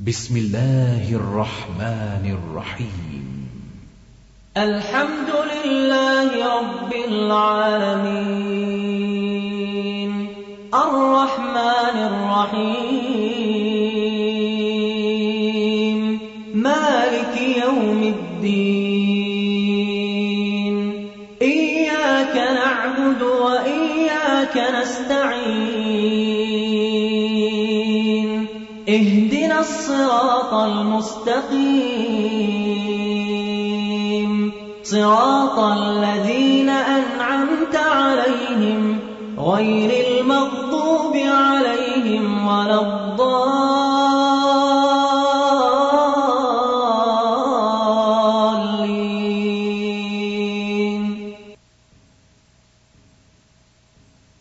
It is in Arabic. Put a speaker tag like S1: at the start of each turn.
S1: بسم الله الرحمن الرحيم.
S2: الحمد لله رب العالمين، الرحمن الرحيم، مالك يوم الدين. إياك نعبد وإياك نستعين، اهدنا الصراط المستقيم، صراط الذين أنعمت عليهم غير المغضوب عليهم ولا الضالين.